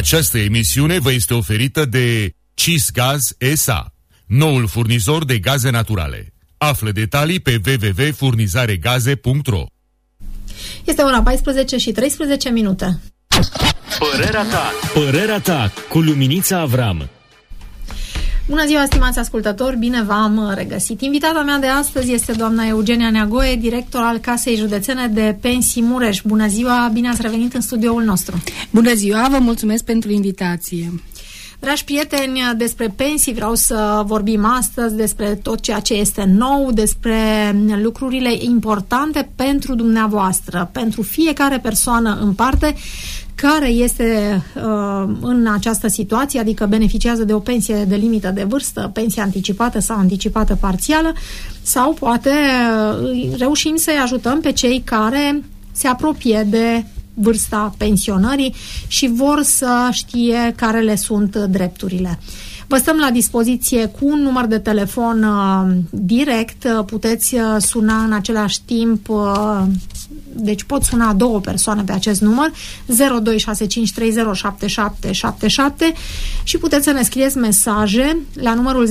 Această emisiune vă este oferită de CIS Gaz SA, noul furnizor de gaze naturale. Află detalii pe www.furnizaregaze.ro. Este ora 14 și 13 minute. Părerea ta cu Luminița Avram. Bună ziua, stimați ascultători, bine v-am regăsit. Invitata mea de astăzi este doamna Eugenia Neagoe, director al Casei Județene de Pensii Mureș. Bună ziua, bine ați revenit în studioul nostru. Bună ziua, vă mulțumesc pentru invitație. Dragi prieteni, despre pensii vreau să vorbim astăzi, despre tot ceea ce este nou, despre lucrurile importante pentru dumneavoastră, pentru fiecare persoană în parte care este în această situație, adică beneficiază de o pensie de limită de vârstă, pensie anticipată sau anticipată parțială, sau poate reușim să-i ajutăm pe cei care se apropie de vârsta pensionării și vor să știe care le sunt drepturile. Vă stăm la dispoziție cu un număr de telefon direct, puteți suna în același timp, deci pot suna două persoane pe acest număr, 0265307777 și puteți să ne scrieți mesaje la numărul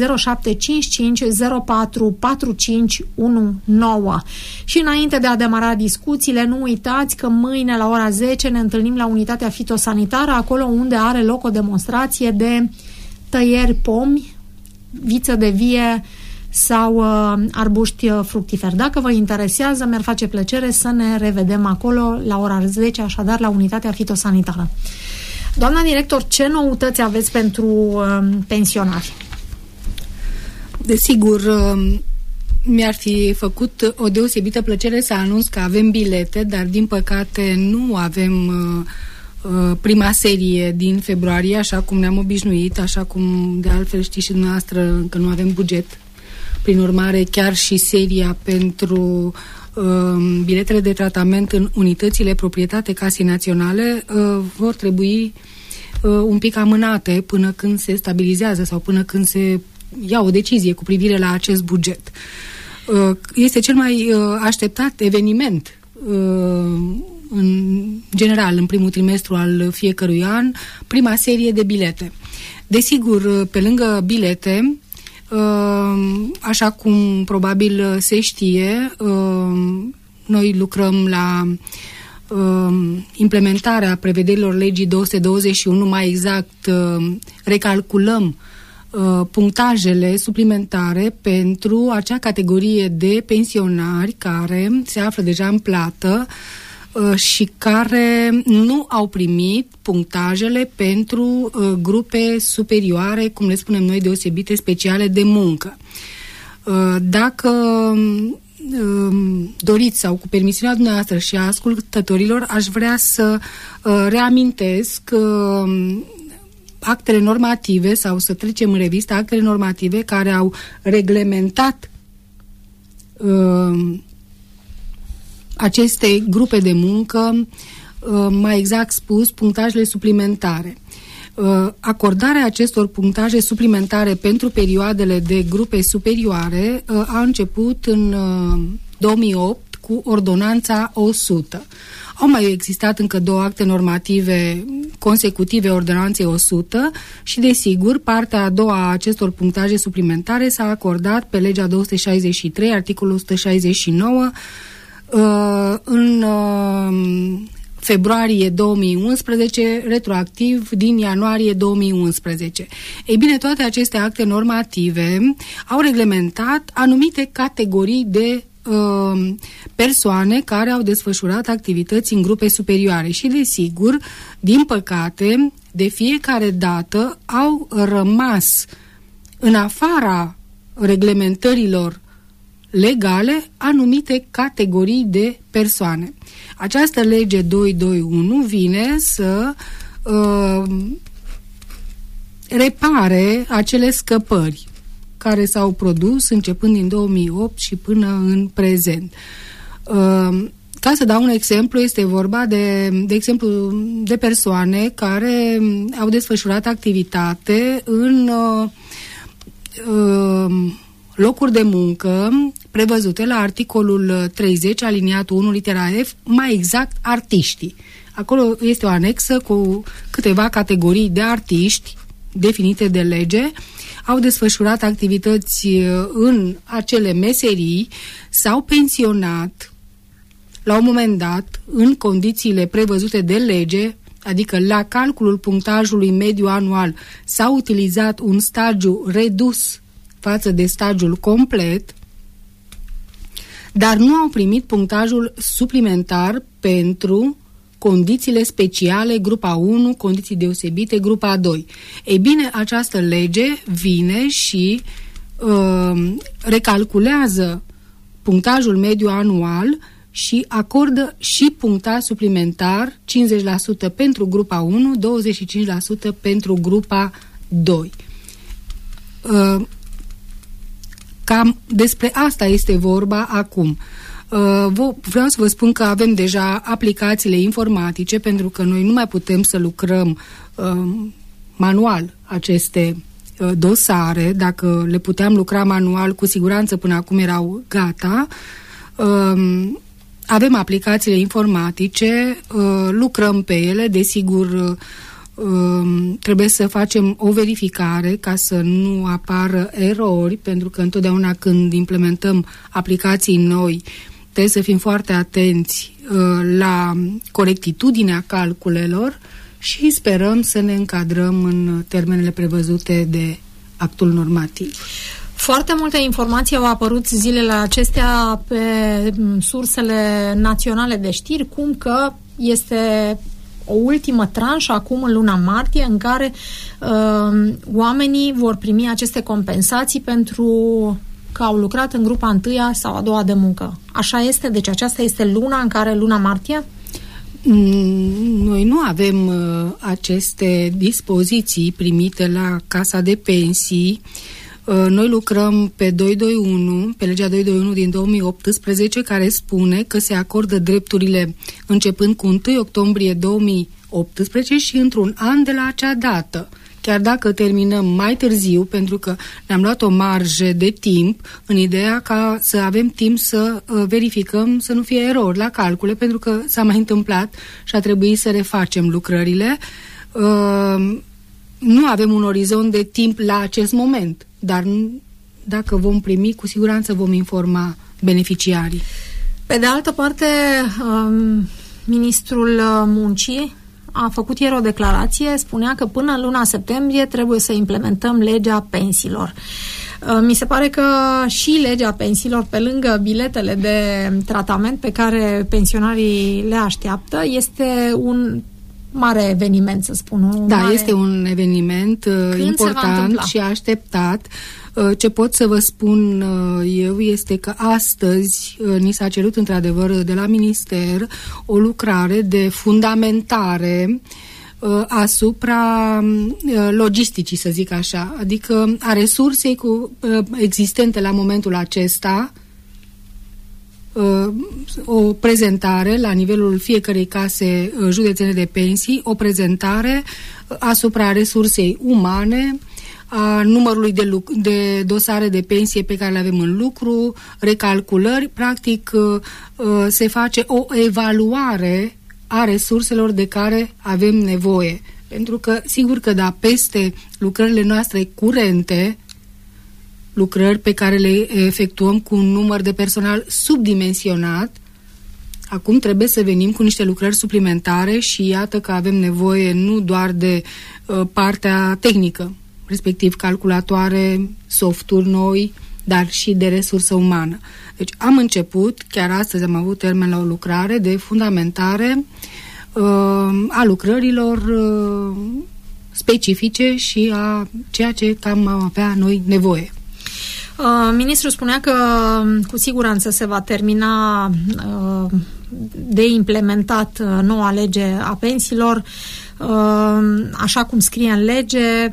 0755044519. Și înainte de a demara discuțiile, nu uitați că mâine la ora 10 ne întâlnim la unitatea fitosanitară, acolo unde are loc o demonstrație de tăieri pomi, viță de vie sau arbuști fructiferi. Dacă vă interesează, mi-ar face plăcere să ne revedem acolo la ora 10, așadar la unitatea fitosanitară. Doamna director, ce noutăți aveți pentru pensionari? Desigur, mi-ar fi făcut o deosebită plăcere să anunț că avem bilete, dar din păcate nu avem prima serie din februarie, așa cum ne-am obișnuit, așa cum de altfel știți și dumneavoastră că nu avem buget. Prin urmare, chiar și seria pentru biletele de tratament în unitățile proprietate Casei Naționale vor trebui un pic amânate până când se stabilizează sau până când se ia o decizie cu privire la acest buget. Este cel mai așteptat eveniment în general, în primul trimestru al fiecărui an, prima serie de bilete. Desigur, pe lângă bilete, așa cum probabil se știe, noi lucrăm la implementarea prevederilor legii 221, mai exact recalculăm punctajele suplimentare pentru acea categorie de pensionari care se află deja în plată și care nu au primit punctajele pentru grupe superioare, cum le spunem noi, deosebite, speciale de muncă. Dacă doriți sau cu permisiunea dumneavoastră și a ascultătorilor, aș vrea să reamintesc actele normative sau să trecem în revistă actele normative care au reglementat aceste grupe de muncă, mai exact spus, punctajele suplimentare. Acordarea acestor punctaje suplimentare pentru perioadele de grupe superioare a început în 2008 cu ordonanța 100. Au mai existat încă două acte normative consecutive ordonanței 100 și, desigur, partea a doua a acestor punctaje suplimentare s-a acordat pe legea 263, articolul 169, în februarie 2011, retroactiv din ianuarie 2011. Ei bine, toate aceste acte normative au reglementat anumite categorii de persoane care au desfășurat activități în grupe superioare și, desigur, din păcate, de fiecare dată au rămas în afara reglementărilor legale anumite categorii de persoane. Această lege 221 vine să repare acele scăpări care s-au produs începând din 2008 și până în prezent. Ca să dau un exemplu, este vorba de exemplu de persoane care au desfășurat activitate în locuri de muncă prevăzute la articolul 30, aliniatul 1, litera F, mai exact artiștii. Acolo este o anexă cu câteva categorii de artiști definite de lege, au desfășurat activități în acele meserii, s-au pensionat la un moment dat în condițiile prevăzute de lege, adică la calculul punctajului mediu anual s-a utilizat un stagiu redus față de stagiul complet, dar nu au primit punctajul suplimentar pentru condițiile speciale, grupa 1, condiții deosebite, grupa 2. Ei bine, această lege vine și recalculează punctajul mediu anual și acordă și punctaj suplimentar, 50% pentru grupa 1, 25% pentru grupa 2. Cam despre asta este vorba acum. Vreau să vă spun că avem deja aplicațiile informatice, pentru că noi nu mai putem să lucrăm manual aceste dosare. Dacă le puteam lucra manual, cu siguranță până acum erau gata. Avem aplicațiile informatice, lucrăm pe ele, desigur trebuie să facem o verificare ca să nu apară erori, pentru că întotdeauna când implementăm aplicații noi trebuie să fim foarte atenți la corectitudinea calculelor și sperăm să ne încadrăm în termenele prevăzute de actul normativ. Foarte multe informații au apărut zilele acestea pe sursele naționale de știri, cum că este o ultimă tranșă acum în luna martie în care oamenii vor primi aceste compensații pentru că au lucrat în grupa întâia sau a doua de muncă. Așa este? Deci aceasta este luna în care, luna martie? Noi nu avem aceste dispoziții primite la Casa de Pensii. Noi lucrăm pe 221, pe legea 221 din 2018, care spune că se acordă drepturile începând cu 1 octombrie 2018 și într-un an de la acea dată. Chiar dacă terminăm mai târziu, pentru că ne-am luat o marjă de timp în ideea ca să avem timp să verificăm, să nu fie erori la calcule, pentru că s-a mai întâmplat și a trebuit să refacem lucrările. Nu avem un orizont de timp la acest moment, dar dacă vom primi, cu siguranță vom informa beneficiarii. Pe de altă parte, ministrul Muncii a făcut ieri o declarație, spunea că până în luna septembrie trebuie să implementăm legea pensiilor. Mi se pare că și legea pensiilor, pe lângă biletele de tratament pe care pensionarii le așteaptă, este un mare eveniment, să spun. Este un eveniment important și așteptat. Ce pot să vă spun eu este că astăzi ni s-a cerut într-adevăr de la minister o lucrare de fundamentare asupra logisticii, să zic așa, adică a resursei existente la momentul acesta, o prezentare la nivelul fiecărei case județene de pensii, o prezentare asupra resursei umane, a numărului de dosare de pensie pe care le avem în lucru, recalculări, practic se face o evaluare a resurselor de care avem nevoie. Pentru că, sigur că peste lucrările noastre curente, lucrări pe care le efectuăm cu un număr de personal subdimensionat, acum trebuie să venim cu niște lucrări suplimentare și iată că avem nevoie nu doar de partea tehnică, respectiv calculatoare, softuri noi, dar și de resursă umană. Deci am început, chiar astăzi am avut termen la o lucrare de fundamentare a lucrărilor specifice și a ceea ce cam am avea noi nevoie. Ministrul spunea că cu siguranță se va termina de implementat noua lege a pensiilor, așa cum scrie în lege,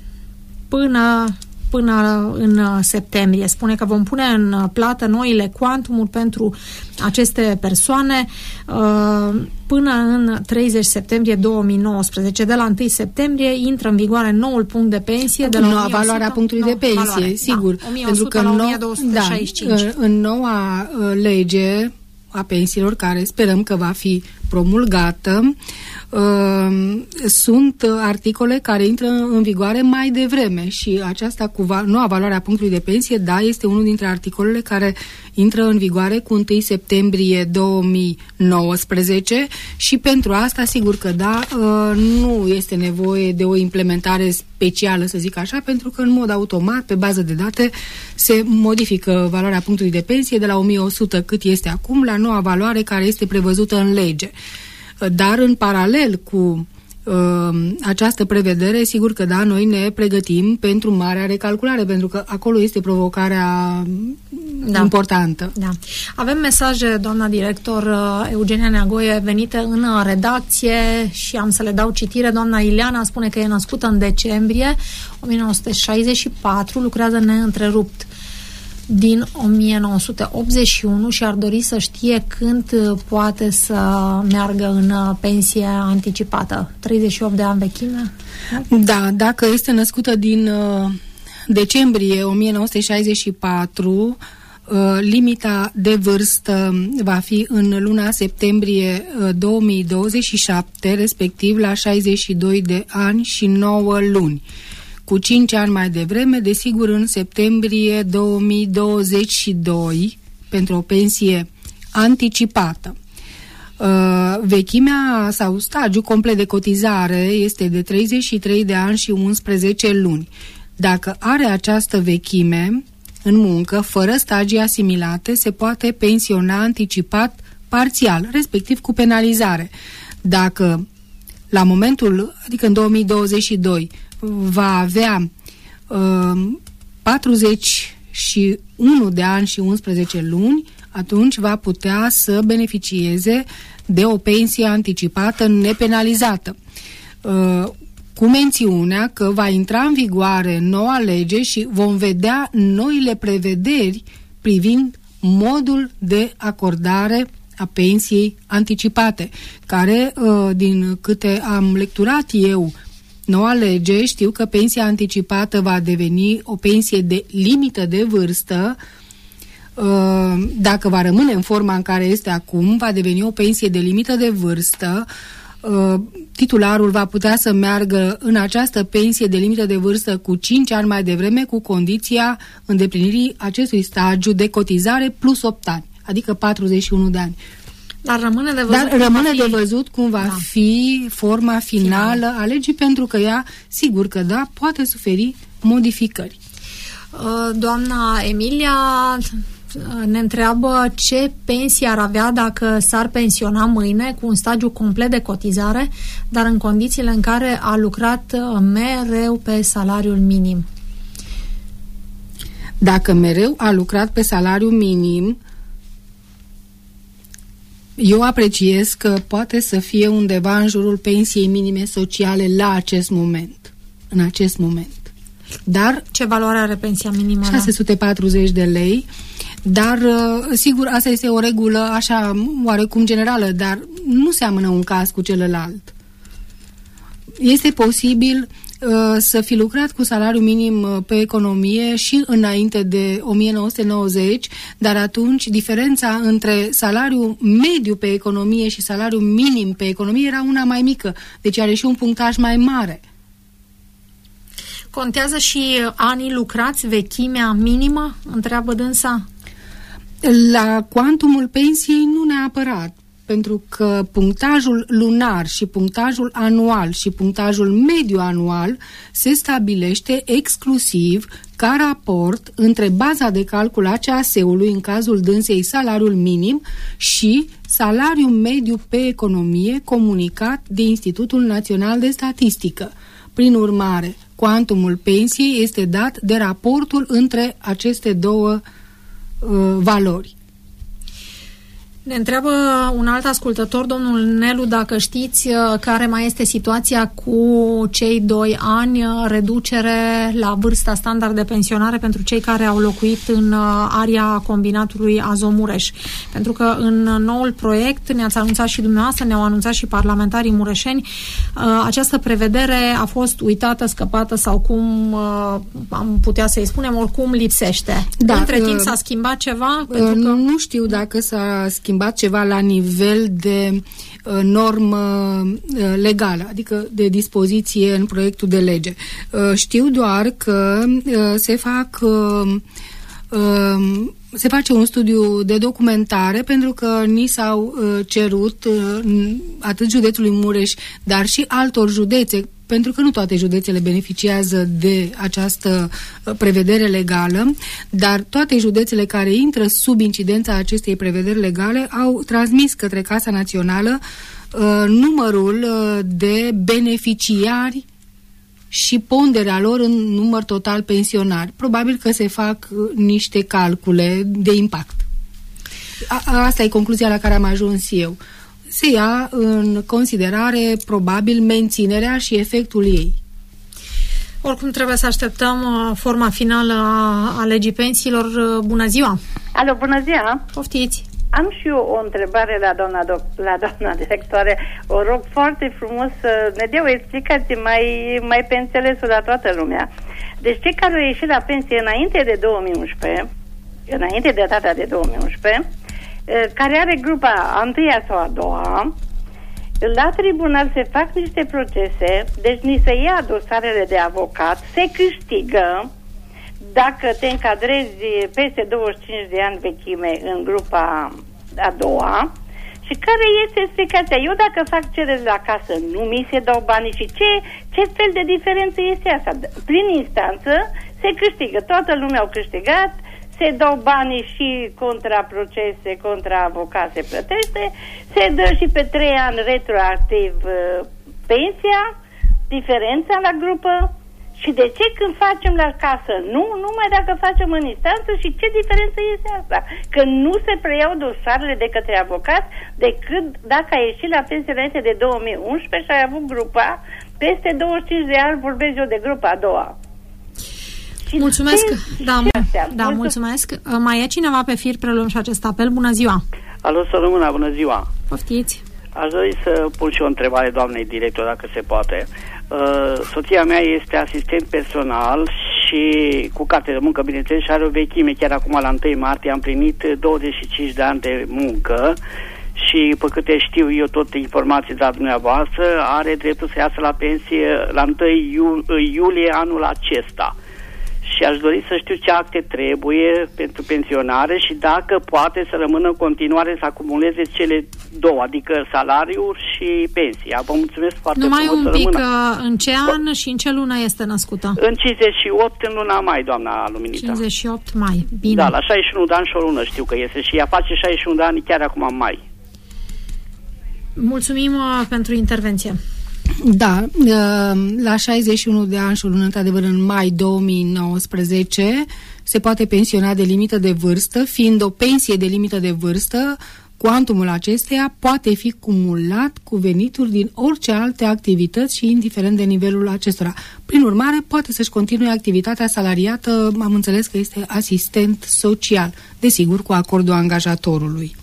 până în septembrie. Spune că vom pune în plată noile cuantumuri pentru aceste persoane până în 30 septembrie 2019. De la 1 septembrie intră în vigoare noul punct de pensie de la noua valoare a punctului de pensie, valoare, sigur. Da, 1100 pentru că la 1265. În noua lege a pensiilor, care sperăm că va fi promulgată, sunt articole care intră în vigoare mai devreme și aceasta cu noua valoare a punctului de pensie, da, este unul dintre articolele care intră în vigoare cu 1 septembrie 2019 și pentru asta, sigur că da, nu este nevoie de o implementare specială, să zic așa, pentru că în mod automat, pe bază de date, se modifică valoarea punctului de pensie de la 1100 cât este acum la noua valoare care este prevăzută în lege. Dar în paralel cu această prevedere, sigur că da, noi ne pregătim pentru marea recalculare, pentru că acolo este provocarea importantă. Da. Avem mesaje, doamna director Eugenia Neagoie, venite în redacție și am să le dau citire. Doamna Ileana spune că e născută în decembrie 1964, lucrează neîntrerupt din 1981 și ar dori să știe când poate să meargă în pensie anticipată. 38 de ani vechime? Da, dacă este născută din decembrie 1964, limita de vârstă va fi în luna septembrie 2027, respectiv la 62 de ani și 9 luni. Cu 5 ani mai devreme, desigur în septembrie 2022, pentru o pensie anticipată. Vechimea sau stagiul complet de cotizare este de 33 de ani și 11 luni. Dacă are această vechime în muncă, fără stagii asimilate, se poate pensiona anticipat parțial, respectiv cu penalizare. Dacă la momentul, adică în 2022, va avea 41 de ani și 11 luni, atunci va putea să beneficieze de o pensie anticipată nepenalizată. Cu mențiunea că va intra în vigoare noua lege și vom vedea noile prevederi privind modul de acordare a pensiei anticipate, care, din câte am lecturat eu noua lege, știu că pensia anticipată va deveni o pensie de limită de vârstă. Dacă va rămâne în forma în care este acum, va deveni o pensie de limită de vârstă. Titularul va putea să meargă în această pensie de limită de vârstă cu 5 ani mai devreme, cu condiția îndeplinirii acestui stagiu de cotizare plus 8 ani, adică 41 de ani. Dar rămâne de văzut cum va fi forma finală a legii, pentru că ea, sigur că da, poate suferi modificări. Doamna Emilia ne întreabă ce pensie ar avea dacă s-ar pensiona mâine cu un stagiu complet de cotizare, dar în condițiile în care a lucrat mereu pe salariul minim. Dacă mereu a lucrat pe salariu minim, eu apreciez că poate să fie undeva în jurul pensiei minime sociale la acest moment. În acest moment. Dar ce valoare are pensia minimă? 640 de lei. Dar, sigur, asta este o regulă așa oarecum generală, dar nu seamănă un caz cu celălalt. Este posibil să fi lucrat cu salariu minim pe economie și înainte de 1990, dar atunci diferența între salariul mediu pe economie și salariul minim pe economie era una mai mică, deci are și un punctaj mai mare. Contează și anii lucrați, vechimea minimă? Întreabă dânsa. La cuantumul pensiei nu neapărat, pentru că punctajul lunar și punctajul anual și punctajul mediu anual se stabilește exclusiv ca raport între baza de calcul a CAS-ului, în cazul dânsei salariul minim, și salariul mediu pe economie comunicat de Institutul Național de Statistică. Prin urmare, cuantumul pensiei este dat de raportul între aceste două valori. Ne întreabă un alt ascultător, domnul Nelu, dacă știți care mai este situația cu cei 2 ani reducere la vârsta standard de pensionare pentru cei care au locuit în area combinatului Azomureș. Pentru că în noul proiect, ne-ați anunțat și dumneavoastră, ne-au anunțat și parlamentarii mureșeni, această prevedere a fost uitată, scăpată sau cum am putea să-i spunem, oricum lipsește. Da, între timp s-a schimbat ceva? Pentru că nu știu dacă s-a schimbat schimbat ceva la nivel de normă legală, adică de dispoziție în proiectul de lege. Știu doar că se face un studiu de documentare pentru că ni s-au cerut atât județului Mureș, dar și altor județe, pentru că nu toate județele beneficiază de această prevedere legală, dar toate județele care intră sub incidența acestei prevederi legale au transmis către Casa Națională numărul de beneficiari și ponderea lor în număr total pensionari. Probabil că se fac niște calcule de impact. Asta e concluzia la care am ajuns eu. Se ia în considerare probabil menținerea și efectul ei. Oricum trebuie să așteptăm forma finală a legii pensiilor. Bună ziua! Alo, bună ziua! Poftiți! Am și eu o întrebare la doamna directoare. O rog foarte frumos să ne dea o explicație mai pe înțelesul la toată lumea. Deci cei care au ieșit la pensie înainte de 2011, înainte de data de 2011, care are grupa a întâia sau a doua, la tribunal se fac niște procese, deci ni se ia dosarele de avocat, se câștigă dacă te încadrezi peste 25 de ani vechime în grupa a doua. Și care este explicația? Eu dacă fac cerere la casă, nu mi se dau banii și ce fel de diferență este asta? Prin instanță se câștigă, toată lumea au câștigat, se dau banii și contra procese, contra avocat se plătește, se dă și pe 3 ani retroactiv pensia, diferența la grupă. Și de ce când facem la casă nu? Numai dacă facem în instanță. Și ce diferență este asta? Că nu se preiau dosarele de către avocat decât dacă ai ieșit la pensie înainte de 2011 și ai avut grupa peste 25 de ani, vorbesc eu de grupa a doua. Mulțumesc. Mulțumesc. Mai e cineva pe fir? Preluăm și acest apel. Bună ziua! Alo, să rămână, bună ziua! Poftiți! Aș dori să pun și o întrebare doamnei director, dacă se poate. Soția mea este asistent personal și cu carte de muncă, bineînțeles, și are o vechime. Chiar acum, la 1 martie, am primit 25 de ani de muncă și, pe câte știu eu, tot informații de la dumneavoastră, are dreptul să iasă la pensie la 1 iulie anul acesta. Și aș dori să știu ce acte trebuie pentru pensionare și dacă poate să rămână în continuare să acumuleze cele două, adică salariul și pensia. Vă mulțumesc foarte mult. Numai un pic, în ce an și în ce lună este născută? În 58, în luna mai, doamna Luminița. 58 mai, bine. Da, la 61 de ani și o lună știu că este și ea face 61 de ani chiar acum în mai. Mulțumim pentru intervenție. Da, la 61 de ani și o lună, într-adevăr, în mai 2019, se poate pensiona de limită de vârstă, fiind o pensie de limită de vârstă, cuantumul acesteia poate fi cumulat cu venituri din orice alte activități și indiferent de nivelul acestora. Prin urmare, poate să-și continue activitatea salariată, am înțeles că este asistent social, desigur, cu acordul angajatorului.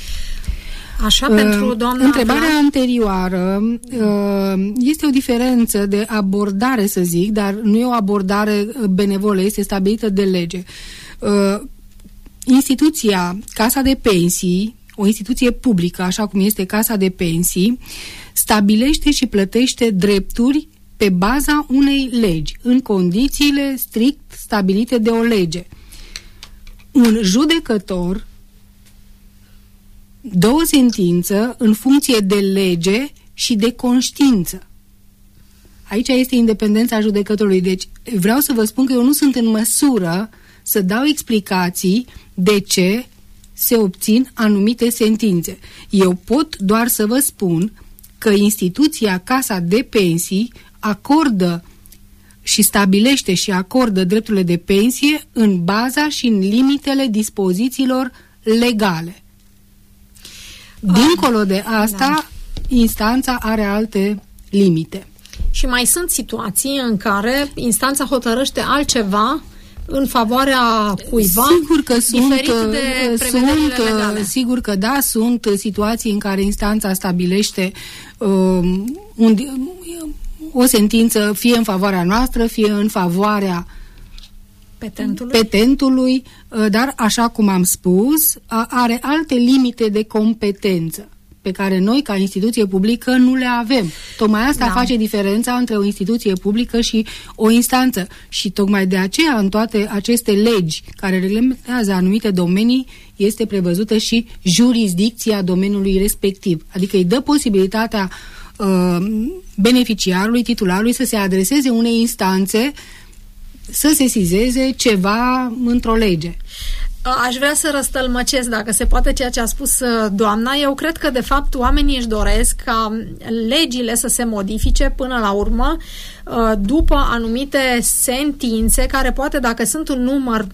Așa, pentru doamna... Întrebarea anterioară este o diferență de abordare, să zic, dar nu e o abordare benevolă, este stabilită de lege. Instituția Casa de Pensii, o instituție publică, așa cum este Casa de Pensii, stabilește și plătește drepturi pe baza unei legi, în condițiile strict stabilite de o lege. Un judecător dă o sentință în funcție de lege și de conștiință. Aici este independența judecătorului. Deci vreau să vă spun că eu nu sunt în măsură să dau explicații de ce se obțin anumite sentințe. Eu pot doar să vă spun că instituția Casa de Pensii acordă și stabilește și acordă drepturile de pensie în baza și în limitele dispozițiilor legale. Dincolo de asta, instanța are alte limite. Și mai sunt situații în care instanța hotărăște altceva în favoarea cuiva, sigur că diferit de prevederile legale. Sigur că da, sunt situații în care instanța stabilește o sentință fie în favoarea noastră, fie în favoarea petentului, dar, așa cum am spus, are alte limite de competență pe care noi, ca instituție publică, nu le avem. Tocmai asta face diferența între o instituție publică și o instanță. Și tocmai de aceea, în toate aceste legi care reglementează anumite domenii, este prevăzută și jurisdicția domeniului respectiv. Adică îi dă posibilitatea beneficiarului, titularului, să se adreseze unei instanțe să sesizeze ceva într-o lege. Aș vrea să răstălmăcesc, dacă se poate, ceea ce a spus doamna. Eu cred că, de fapt, oamenii își doresc ca legile să se modifice până la urmă după anumite sentințe care poate, dacă sunt un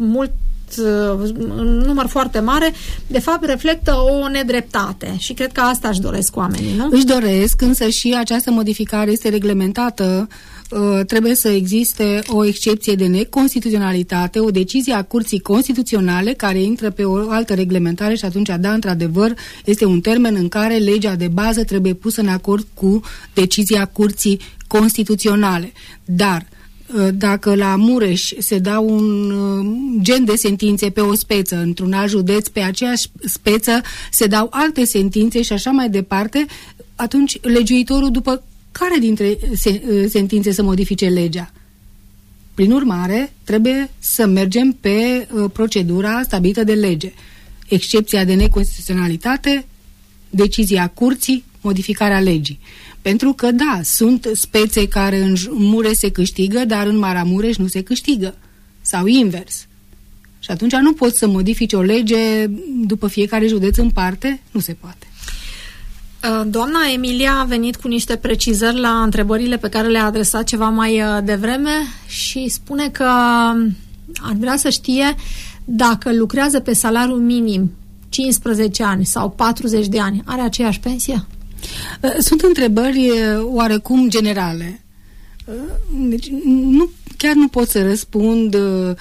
număr foarte mare, de fapt reflectă o nedreptate. Și cred că asta își doresc oamenii, nu? Își doresc, însă și această modificare este reglementată. Trebuie să existe o excepție de neconstituționalitate, o decizie a Curții Constituționale care intră pe o altă reglementare și atunci, da, într-adevăr, este un termen în care legea de bază trebuie pusă în acord cu decizia Curții Constituționale. Dar dacă la Mureș se dau un gen de sentințe pe o speță, într-un alt județ pe aceeași speță se dau alte sentințe și așa mai departe, atunci legiuitorul după care dintre sentințe să modifice legea? Prin urmare, trebuie să mergem pe procedura stabilită de lege. Excepția de neconstituționalitate, decizia curții, modificarea legii. Pentru că, da, sunt spețe care în Mureș se câștigă, dar în Maramureș nu se câștigă. Sau invers. Și atunci nu poți să modifici o lege după fiecare județ în parte? Nu se poate. Doamna Emilia a venit cu niște precizări la întrebările pe care le-a adresat ceva mai devreme și spune că ar vrea să știe dacă lucrează pe salariu minim 15 ani sau 40 de ani, are aceeași pensie? Sunt întrebări oarecum generale. Deci chiar nu pot să răspund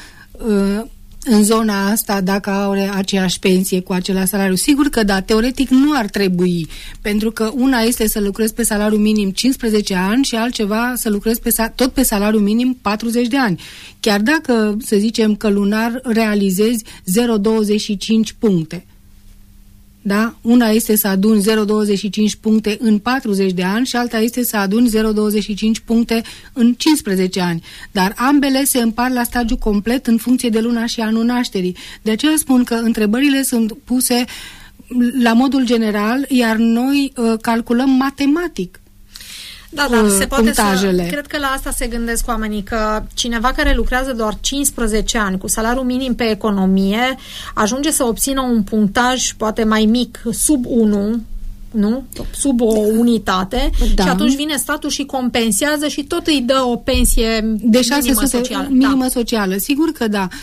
în zona asta dacă are aceeași pensie cu același salariu. Sigur că da, teoretic nu ar trebui, pentru că una este să lucrezi pe salariu minim 15 ani și altceva să lucrezi tot pe salariu minim 40 de ani. Chiar dacă, să zicem, că lunar realizezi 0,25 puncte. Da? Una este să aduni 0,25 puncte în 40 de ani și alta este să aduni 0,25 puncte în 15 ani. Dar ambele se împart la stagiu complet în funcție de luna și anul nașterii. De aceea spun că întrebările sunt puse la modul general, iar noi calculăm matematic. Da, dar se poate cred că la asta se gândesc oamenii, că cineva care lucrează doar 15 ani cu salariu minim pe economie ajunge să obțină un punctaj poate mai mic, sub 1, nu? Sub o unitate, da. Și atunci vine statul și compensează și tot îi dă o pensie de 600 socială. Minimă socială. Sigur că da.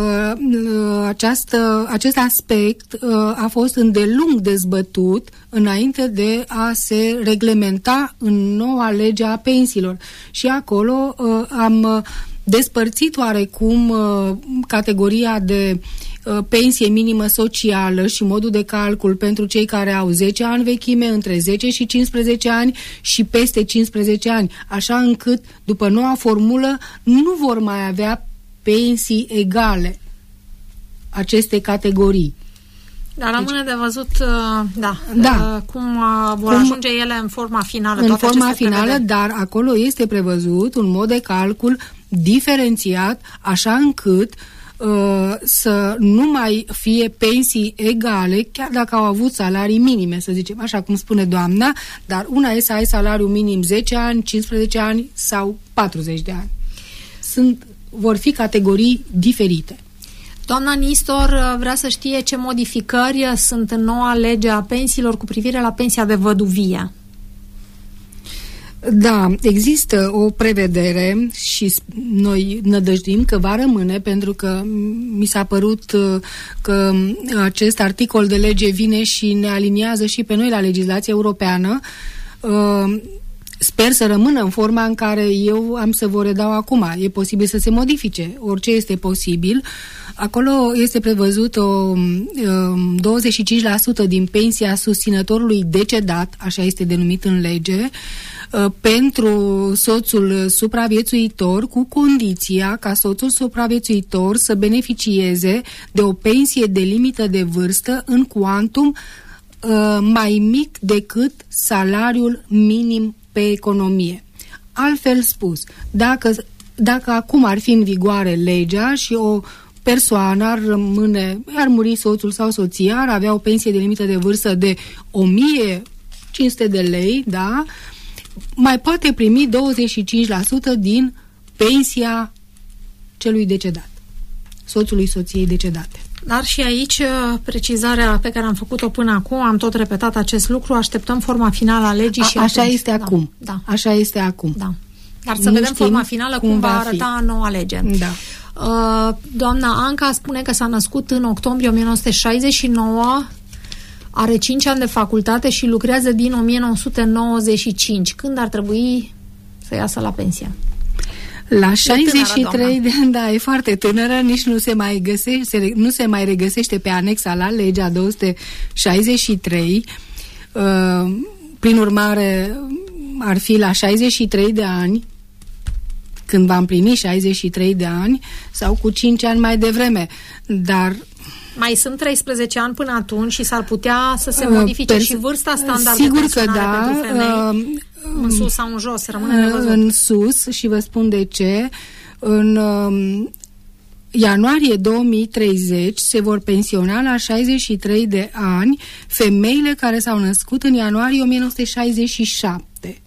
Acest aspect a fost îndelung dezbătut înainte de a se reglementa în noua lege a pensiilor. Și acolo am despărțit oarecum categoria de pensie minimă socială și modul de calcul pentru cei care au 10 ani vechime, între 10 și 15 ani și peste 15 ani, așa încât, după noua formulă, nu vor mai avea pensii egale aceste categorii. Dar rămâne de văzut cum vor ajunge ele în forma finală. În forma finală, dar acolo este prevăzut un mod de calcul diferențiat, așa încât să nu mai fie pensii egale, chiar dacă au avut salarii minime, să zicem, așa cum spune doamna, dar una e să ai salariu minim 10 ani, 15 ani sau 40 de ani. Vor fi categorii diferite. Doamna Nistor vrea să știe ce modificări sunt în noua lege a pensiilor cu privire la pensia de văduvie. Da, există o prevedere și noi nădăjduim că va rămâne, pentru că mi s-a părut că acest articol de lege vine și ne aliniază și pe noi la legislația europeană. Sper să rămână în forma în care eu am să vă redau acum. E posibil să se modifice, orice este posibil. Acolo este prevăzut 25% din pensia susținătorului decedat, așa este denumit în lege, pentru soțul supraviețuitor, cu condiția ca soțul supraviețuitor să beneficieze de o pensie de limită de vârstă în cuantum mai mic decât salariul minim pe economie. Altfel spus, dacă acum ar fi în vigoare legea și o persoană ar muri soțul sau soția, ar avea o pensie de limită de vârstă de 1500 de lei, da? Mai poate primi 25% din pensia celui decedat, soțului soției decedate. Dar și aici, precizarea pe care am făcut-o până acum, am tot repetat acest lucru, așteptăm forma finală a legii și așa atunci. Este acum. Da. Așa este acum. Da. Dar să vedem forma finală cum va arăta noua lege. Da. Doamna Anca spune că s-a născut în octombrie 1969, are 5 ani de facultate și lucrează din 1995. Când ar trebui să iasă la pensie? La 63 de ani, da, e foarte tânără, nici nu se mai regăsește pe anexa la legea 263. Prin urmare, ar fi la 63 de ani, când va împlini 63 de ani, sau cu 5 ani mai devreme. Dar mai sunt 13 ani până atunci și s-ar putea să se modifice și vârsta standard de pensionare pentru femei. În sus sau în jos, rămâne nevăzut. În sus, și vă spun de ce. În ianuarie 2030 se vor pensiona la 63 de ani femeile care s-au născut în ianuarie 1967.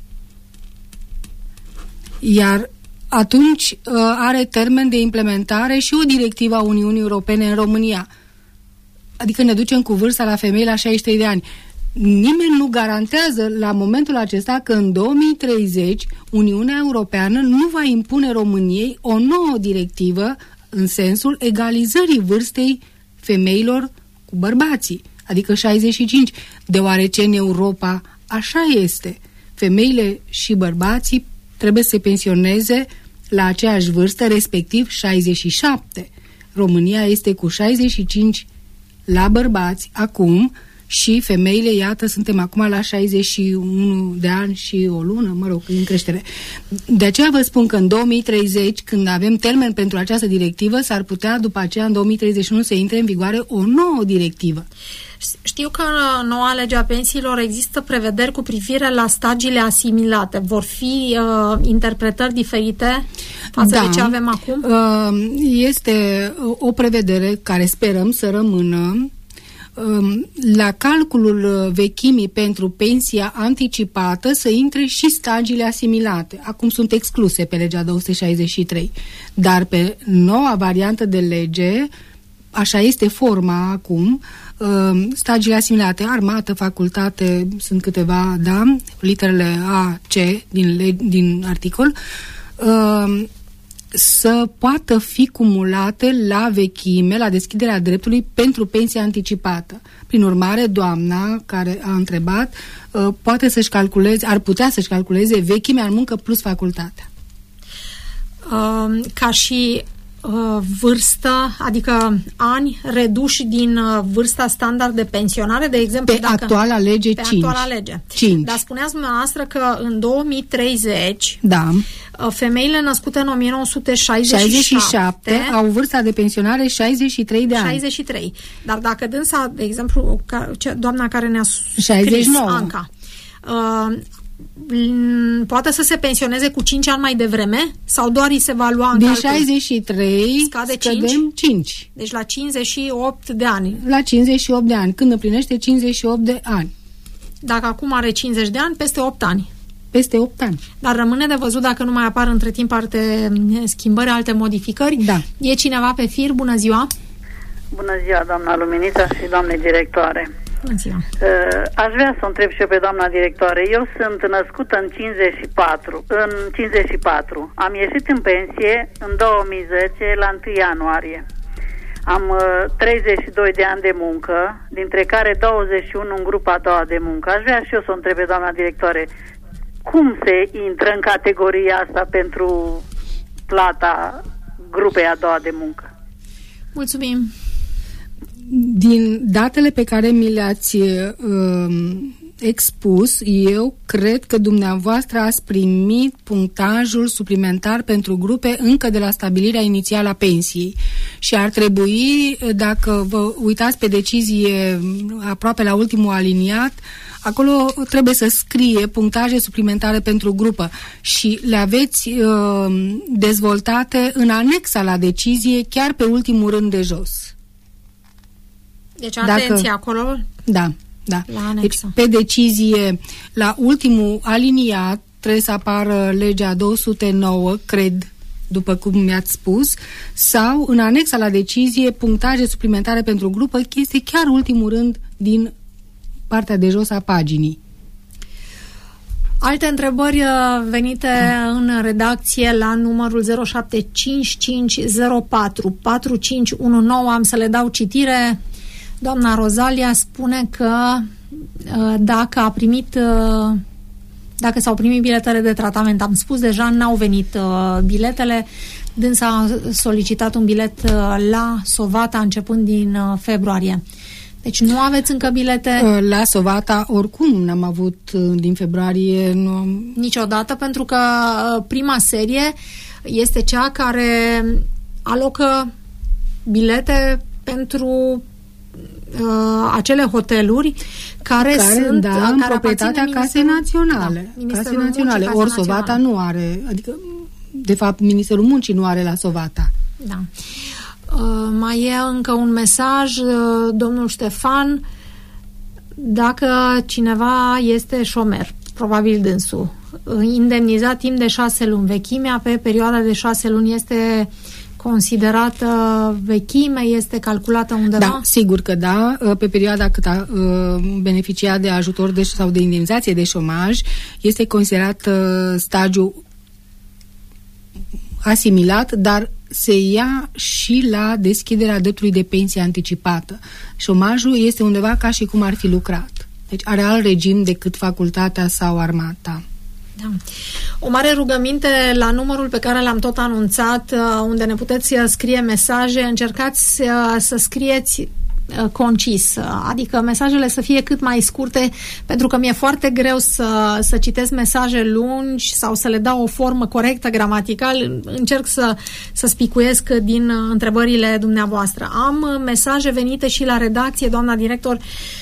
Iar atunci are termen de implementare și o directivă a Uniunii Europene în România. Adică ne ducem cu vârsta la femei la 63 de ani. Nimeni nu garantează la momentul acesta că în 2030 Uniunea Europeană nu va impune României o nouă directivă în sensul egalizării vârstei femeilor cu bărbații, adică 65, deoarece în Europa așa este. Femeile și bărbații trebuie să se pensioneze la aceeași vârstă, respectiv 67. România este cu 65 la bărbați acum și femeile, iată, suntem acum la 61 de ani și o lună, mă rog, în creștere. De aceea vă spun că în 2030, când avem termen pentru această directivă, s-ar putea după aceea în 2031 să intre în vigoare o nouă directivă. Știu că în noua lege a pensiilor există prevederi cu privire la stagiile asimilate. Vor fi interpretări diferite față de ce avem acum? Este o prevedere care sperăm să rămână. La calculul vechimii pentru pensia anticipată să intre și stagiile asimilate. Acum sunt excluse pe legea 263. Dar pe noua variantă de lege, așa este forma acum, stagiile asimilate, armată, facultate, sunt câteva, da, literele A, C din articol, să poată fi cumulate la vechime, la deschiderea dreptului pentru pensia anticipată. Prin urmare, doamna care a întrebat ar putea să-și calculeze vechimea în muncă plus facultatea. Ca și vârstă, adică ani reduși din vârsta standard de pensionare, de exemplu, pe actuala lege 5. Dar spuneați dumneavoastră că în 2030 da, femeile născute în 1967 au vârsta de pensionare 63 de ani. 63. Dar dacă dânsa, de exemplu, doamna care ne-a 69. scris, Anca, poate să se pensioneze cu 5 ani mai devreme sau doar îi se va lua în din calcul? 63 scădem 5. Deci la 58 de ani. La 58 de ani, când împlinește 58 de ani. Dacă acum are 50 de ani, peste 8 ani. Peste 8 ani. Dar rămâne de văzut dacă nu mai apar între timp alte schimbări, alte modificări. Da. E cineva pe fir? Bună ziua! Bună ziua, doamna Luminița și doamne directoare. Bună ziua! Aș vrea să o întreb și eu pe doamna directoare. Eu sunt născută în 54. Am ieșit în pensie în 2010, la 1 ianuarie. Am 32 de ani de muncă, dintre care 21 în grupa a doua de muncă. Aș vrea și eu să o întreb pe doamna directoare cum se intră în categoria asta pentru plata grupei a doua de muncă? Mulțumim! Din datele pe care mi le-ați expus, eu cred că dumneavoastră ați primit punctajul suplimentar pentru grupe încă de la stabilirea inițială a pensiei. Și ar trebui, dacă vă uitați pe decizie aproape la ultimul aliniat, acolo trebuie să scrie punctaje suplimentare pentru grupă și le aveți dezvoltate în anexa la decizie, chiar pe ultimul rând de jos. Deci atenție acolo. Da. Deci, pe decizie, la ultimul aliniat, trebuie să apară legea 209, cred, după cum mi-ați spus, sau în anexa la decizie, punctaje suplimentare pentru grupă, este chiar ultimul rând din partea de jos a paginii. Alte întrebări venite în redacție la numărul 075504 4519, am să le dau citire. Doamna Rozalia spune că dacă s-au primit biletele de tratament, am spus deja, n-au venit biletele. Dânsa a solicitat un bilet la Sovata începând din februarie. Deci nu aveți încă bilete? La Sovata oricum n-am avut din februarie. Niciodată, pentru că prima serie este cea care alocă bilete pentru acele hoteluri care sunt în proprietatea Casei Naționale. Casei Naționale. Ori Sovata nu are, adică de fapt Ministerul Muncii nu are la Sovata. Da. Mai e încă un mesaj, domnul Ștefan, dacă cineva este șomer, probabil dânsul, indemnizat timp de 6 luni, vechimea pe perioada de 6 luni este considerată vechime, este calculată undeva? Da, sigur că da. Pe perioada cât a beneficiat de ajutor sau de indemnizație de șomaj, este considerat stagiu asimilat, dar se ia și la deschiderea dreptului de pensie anticipată. Șomajul este undeva ca și cum ar fi lucrat. Deci are alt regim decât facultatea sau armata. Da. O mare rugăminte la numărul pe care l-am tot anunțat, unde ne puteți scrie mesaje, încercați să scrieți concis, adică mesajele să fie cât mai scurte, pentru că mi-e foarte greu să citesc mesaje lungi sau să le dau o formă corectă gramatical. Încerc să spicuiesc din întrebările dumneavoastră. Am mesaje venite și la redacție, doamna director,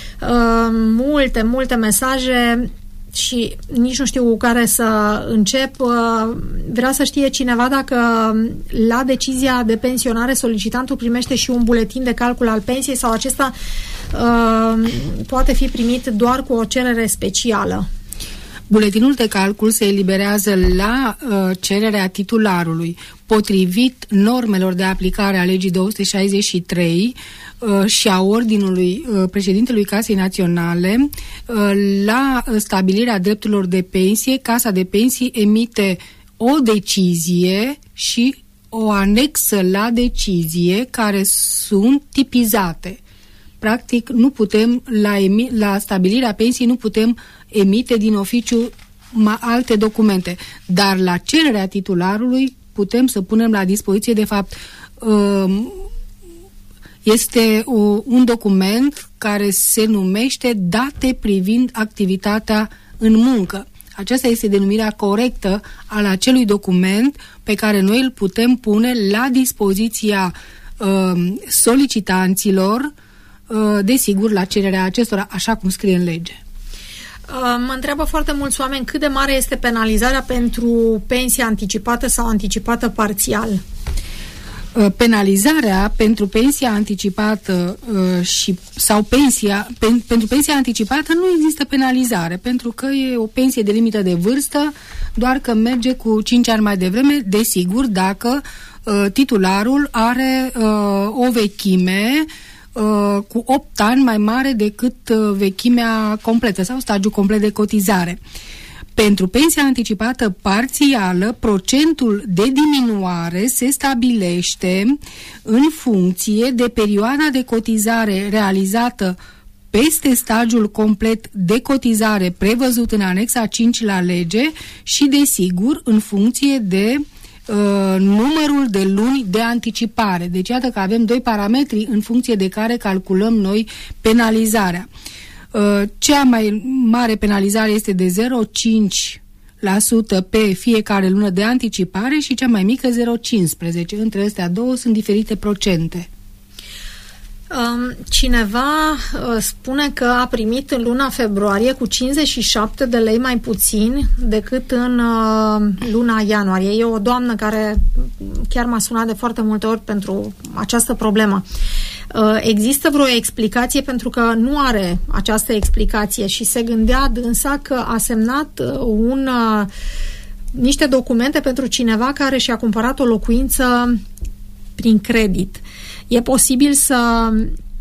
multe mesaje și nici nu știu cu care să încep. Vrea să știe cineva dacă la decizia de pensionare solicitantul primește și un buletin de calcul al pensiei sau acesta poate fi primit doar cu o cerere specială. Buletinul de calcul se eliberează la cererea titularului, potrivit normelor de aplicare a legii 263 și a ordinului președintelui Casei Naționale. La stabilirea drepturilor de pensie, Casa de Pensii emite o decizie și o anexă la decizie care sunt tipizate. Practic, nu putem, la stabilirea pensiei, nu putem emite din oficiu alte documente, dar la cererea titularului putem să punem la dispoziție, de fapt, este un document care se numește date privind activitatea în muncă. Aceasta este denumirea corectă al acelui document pe care noi îl putem pune la dispoziția solicitanților, desigur, la cererea acestora, așa cum scrie în lege. Mă întreabă foarte mulți oameni cât de mare este penalizarea pentru pensia anticipată sau anticipată parțial. Penalizarea pentru pensia anticipată sau pentru pensia anticipată nu există penalizare, pentru că e o pensie de limită de vârstă, doar că merge cu 5 ani mai devreme, desigur, dacă titularul are o vechime cu 8 ani mai mare decât vechimea completă sau stagiul complet de cotizare. Pentru pensia anticipată parțială, procentul de diminuare se stabilește în funcție de perioada de cotizare realizată peste stagiul complet de cotizare prevăzut în anexa 5 la lege și, desigur, în funcție de numărul de luni de anticipare. Deci iată că avem 2 parametri în funcție de care calculăm noi penalizarea. Cea mai mare penalizare este de 0,5% pe fiecare lună de anticipare și cea mai mică 0,15%. Între astea două sunt diferite procente. Cineva spune că a primit în luna februarie cu 57 de lei mai puțin decât în luna ianuarie. E o doamnă care chiar m-a sunat de foarte multe ori pentru această problemă. Există vreo explicație? Pentru că nu are această explicație și se gândea dânsa că a semnat niște documente pentru cineva care și-a cumpărat o locuință prin credit. E posibil să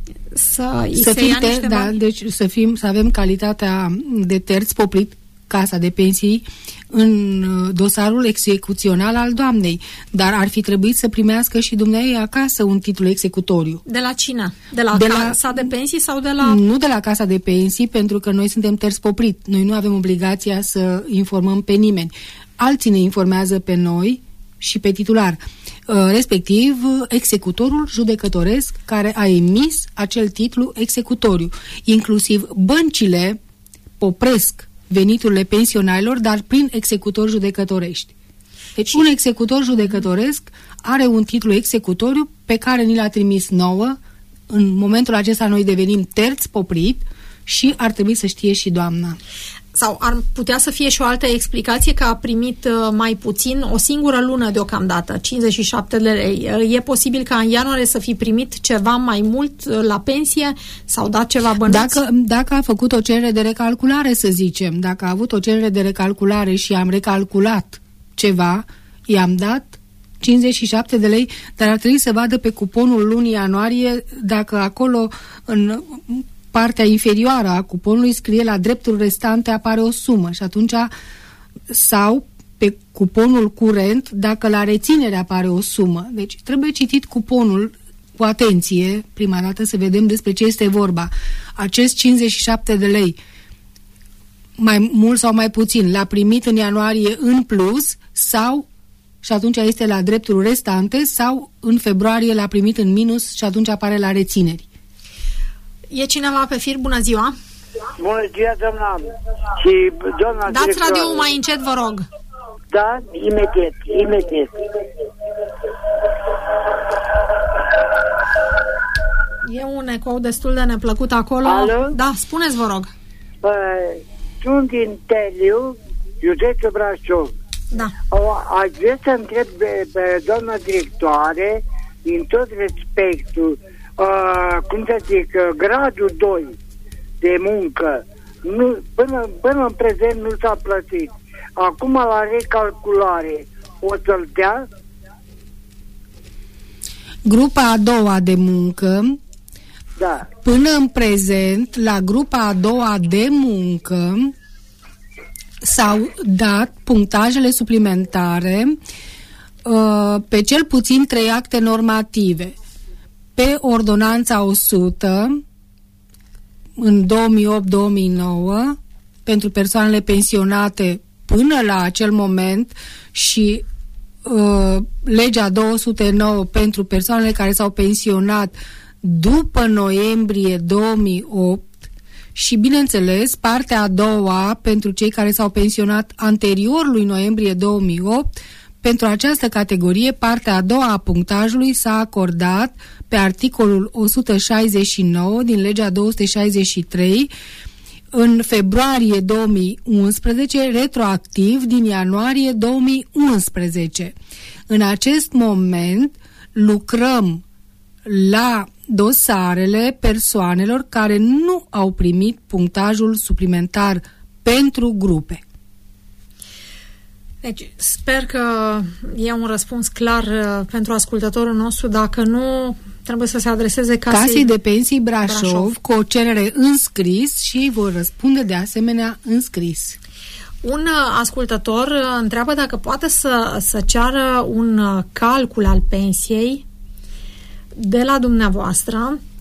ia niște bani? Deci să avem calitatea de terț poplit, casa de pensii, în dosarul execuțional al doamnei, dar ar fi trebuit să primească și dumneavoastră acasă un titlu executoriu. De la cine? De la casa de pensii sau de la... Nu de la casa de pensii, pentru că noi suntem terț poplit. Noi nu avem obligația să informăm pe nimeni. Alții ne informează pe noi și pe titular, respectiv executorul judecătoresc care a emis acel titlu executoriu. Inclusiv băncile popresc veniturile pensionarilor, dar prin executori judecătorești. Deci un executor judecătoresc are un titlu executoriu pe care ni l-a trimis nouă. În momentul acesta noi devenim terț poplit și ar trebui să știe și doamna. Sau ar putea să fie și o altă explicație că a primit mai puțin o singură lună deocamdată, 57 de lei. E posibil ca în ianuarie să fi primit ceva mai mult la pensie sau dat ceva bănuți? Dacă a făcut o cerere de recalculare, să zicem, dacă a avut o cerere de recalculare și am recalculat ceva, i-am dat 57 de lei, dar ar trebui să vadă pe cuponul lunii ianuarie dacă acolo în partea inferioară a cuponului scrie la dreptul restante apare o sumă și atunci, sau pe cuponul curent dacă la reținere apare o sumă. Deci trebuie citit cuponul cu atenție prima dată să vedem despre ce este vorba. Acest 57 de lei mai mult sau mai puțin l-a primit în ianuarie în plus sau, și atunci este la dreptul restante, sau în februarie l-a primit în minus și atunci apare la rețineri. E cineva pe fir? Bună ziua! Bună ziua, doamna! Și doamna dați directoare. radio-ul mai încet, vă rog. Da? Imediat. E un ecou destul de neplăcut acolo. Alo? Da, spuneți, vă rog. Sunt din Teliu, județul Brașov. Da. Aș vrea să întreb pe doamna directoare, din tot respectul, gradul 2 de muncă până în prezent nu s-a plătit. Acum la recalculare o să-l dea? Grupa a doua de muncă, da. Până în prezent la grupa a doua de muncă s-au dat punctajele suplimentare pe cel puțin 3 acte normative. Pe ordonanța 100 în 2008-2009 pentru persoanele pensionate până la acel moment și legea 209 pentru persoanele care s-au pensionat după noiembrie 2008 și, bineînțeles, partea a doua pentru cei care s-au pensionat anterior lui noiembrie 2008. Pentru această categorie, partea a doua a punctajului s-a acordat pe articolul 169 din legea 263 în februarie 2011, retroactiv din ianuarie 2011. În acest moment lucrăm la dosarele persoanelor care nu au primit punctajul suplimentar pentru grupe. Deci, sper că e un răspuns clar pentru ascultătorul nostru. Dacă nu, trebuie să se adreseze Casei de Pensii Brașov cu o cerere în scris și vor răspunde de asemenea în scris. Un ascultător întreabă dacă poate să ceară un calcul al pensiei de la dumneavoastră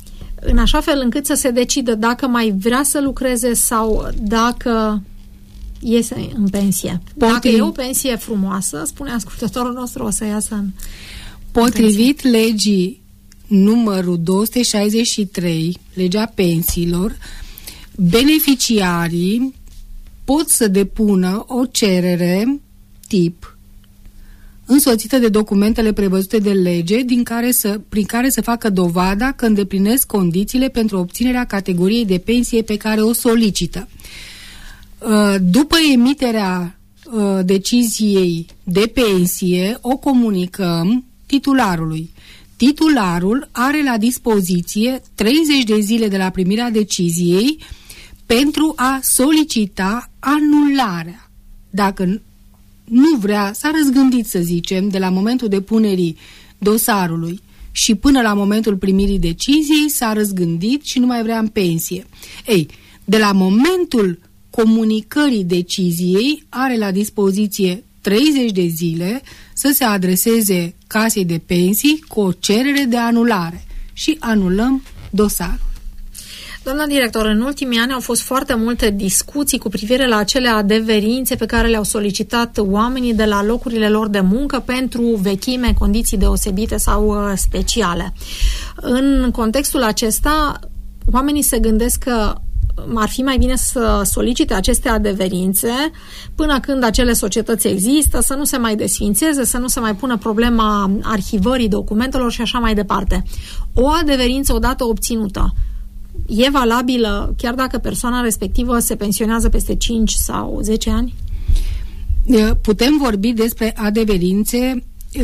în așa fel încât să se decidă dacă mai vrea să lucreze sau dacă iese în pensie. Dacă e o pensie frumoasă, spune ascultătorul nostru, o să iasă în potrivit legii numărul 263, legea pensiilor, beneficiarii pot să depună o cerere tip însoțită de documentele prevăzute de lege prin care să facă dovada că îndeplinesc condițiile pentru obținerea categoriei de pensie pe care o solicită. După emiterea deciziei de pensie, o comunicăm titularului. Titularul are la dispoziție 30 de zile de la primirea deciziei pentru a solicita anularea. Dacă nu vrea, s-a răzgândit, să zicem, de la momentul depunerii dosarului și până la momentul primirii deciziei, s-a răzgândit și nu mai vrea în pensie. Ei, de la momentul comunicării deciziei are la dispoziție 30 de zile să se adreseze casei de pensii cu o cerere de anulare și anulăm dosarul. Doamna director, în ultimii ani au fost foarte multe discuții cu privire la acele adeverințe pe care le-au solicitat oamenii de la locurile lor de muncă pentru vechime, condiții deosebite sau speciale. În contextul acesta, oamenii se gândesc că ar fi mai bine să solicite aceste adeverințe până când acele societăți există, să nu se mai desfințeze, să nu se mai pună problema arhivării documentelor și așa mai departe. O adeverință odată obținută e valabilă chiar dacă persoana respectivă se pensionează peste 5 sau 10 ani? Putem vorbi despre adeverințe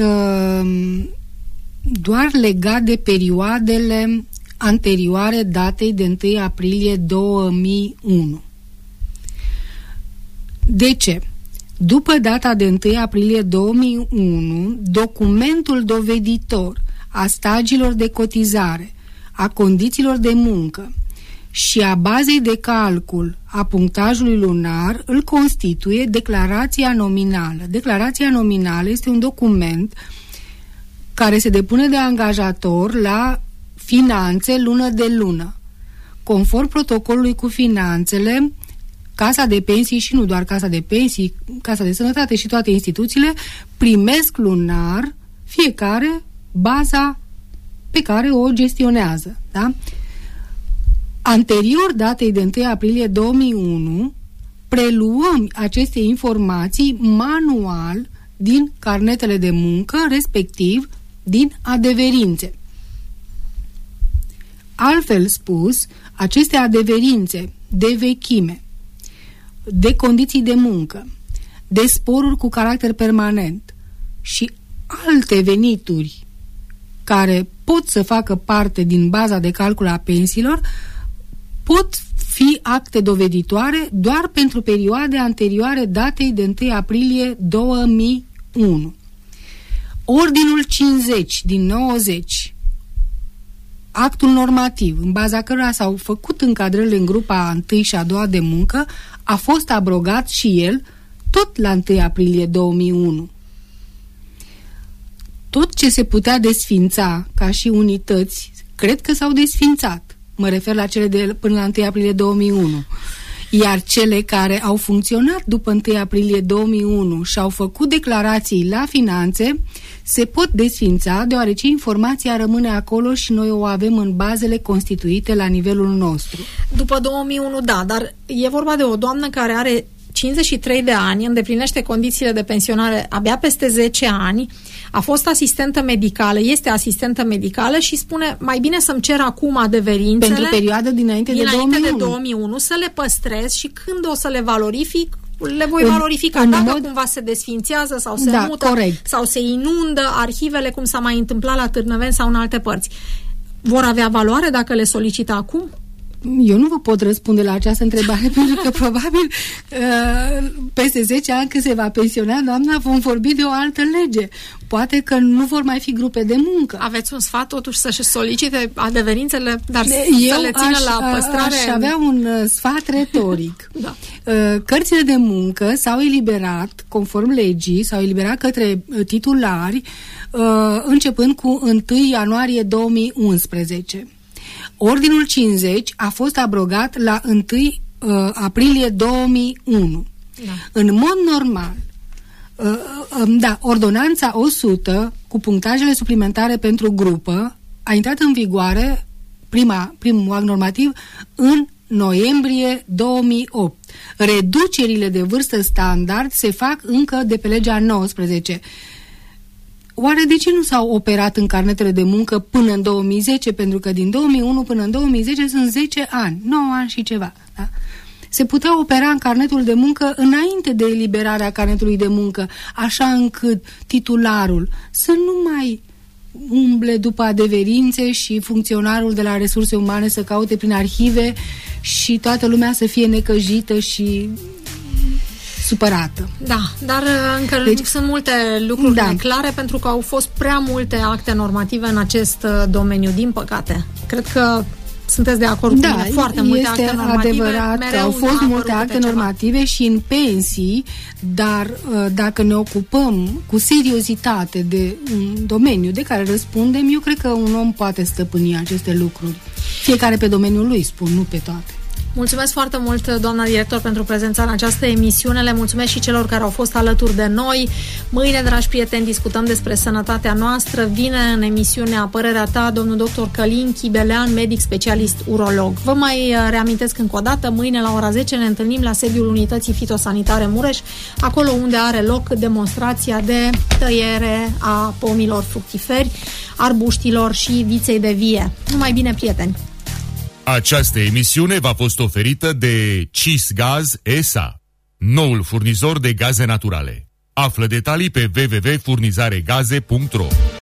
doar legat de perioadele anterioare datei de 1 aprilie 2001. De ce? După data de 1 aprilie 2001, documentul doveditor a stagiilor de cotizare, a condițiilor de muncă și a bazei de calcul a punctajului lunar îl constituie declarația nominală. Declarația nominală este un document care se depune de angajator la finanțe lună de lună. Conform protocolului cu finanțele, Casa de Pensii și nu doar Casa de Pensii, Casa de Sănătate și toate instituțiile primesc lunar fiecare baza pe care o gestionează. Da? Anterior datei de 1 aprilie 2001, preluăm aceste informații manual din carnetele de muncă, respectiv din adeverințe. Altfel spus, aceste adeverințe de vechime, de condiții de muncă, de sporuri cu caracter permanent și alte venituri care pot să facă parte din baza de calcul a pensiilor, pot fi acte doveditoare doar pentru perioade anterioare datei de 1 aprilie 2001. Ordinul 50 din 90, actul normativ, în baza căruia s-au făcut încadrările în grupa 1 și a 2 de muncă, a fost abrogat și el tot la 1 aprilie 2001. Tot ce se putea desfința ca și unități, cred că s-au desfințat. Mă refer la cele de până la 1 aprilie 2001. Iar cele care au funcționat după 1 aprilie 2001 și au făcut declarații la finanțe, se pot desfința deoarece informația rămâne acolo și noi o avem în bazele constituite la nivelul nostru. După 2001, da, dar e vorba de o doamnă care are 53 de ani, îndeplinește condițiile de pensionare abia peste 10 ani, a fost asistentă medicală, este asistentă medicală și spune mai bine să-mi cer acum adeverințele pentru perioada dinainte de 2001, să le păstrez și când o să le valorific, le voi valorifica. Dacă cumva se desfințează sau se mută, corect, sau se inundă arhivele, cum s-a mai întâmplat la Târnăveni sau în alte părți, vor avea valoare dacă le solicită acum? Eu nu vă pot răspunde la această întrebare pentru că probabil peste 10 ani când se va pensiona doamna vom vorbi de o altă lege. Poate că nu vor mai fi grupe de muncă. Aveți un sfat totuși să-și solicite adeverințele, dar să le țină la păstrare? Aș avea un sfat retoric. Da. Cărțile de muncă s-au eliberat conform legii, s-au eliberat către titulari începând cu 1 ianuarie 2011. Ordinul 50 a fost abrogat la 1 aprilie 2001. Da. În mod normal, ordonanța 100 cu punctajele suplimentare pentru grupă a intrat în vigoare, primul act normativ, în noiembrie 2008. Reducerile de vârstă standard se fac încă de pe legea 19. Oare de ce nu s-au operat în carnetele de muncă până în 2010? Pentru că din 2001 până în 2010 sunt 10 ani, 9 ani și ceva. Da? Se putea opera în carnetul de muncă înainte de eliberarea carnetului de muncă, așa încât titularul să nu mai umble după adeverințe și funcționarul de la resurse umane să caute prin arhive și toată lumea să fie necăjită și supărată. Da, dar încă sunt multe lucruri neclare pentru că au fost prea multe acte normative în acest domeniu, din păcate. Cred că sunteți de acord cu mine? Foarte multe acte normative. Adevărat, au fost multe acte normative și în pensii, dar dacă ne ocupăm cu seriozitate de un domeniu de care răspundem, eu cred că un om poate stăpâni aceste lucruri. Fiecare pe domeniul lui, spun, nu pe toate. Mulțumesc foarte mult, doamna director, pentru prezența în această emisiune. Le mulțumesc și celor care au fost alături de noi. Mâine, dragi prieteni, discutăm despre sănătatea noastră. Vine în emisiunea Părerea ta domnul dr. Călin Chibelean, medic specialist urolog. Vă mai reamintesc încă o dată, mâine la ora 10 ne întâlnim la sediul Unității Fitosanitare Mureș, acolo unde are loc demonstrația de tăiere a pomilor fructiferi, arbuștilor și viței de vie. Numai bine, prieteni! Această emisiune v-a fost oferită de CISGAZ SA, noul furnizor de gaze naturale. Află detalii pe www.furnizaregaze.ro.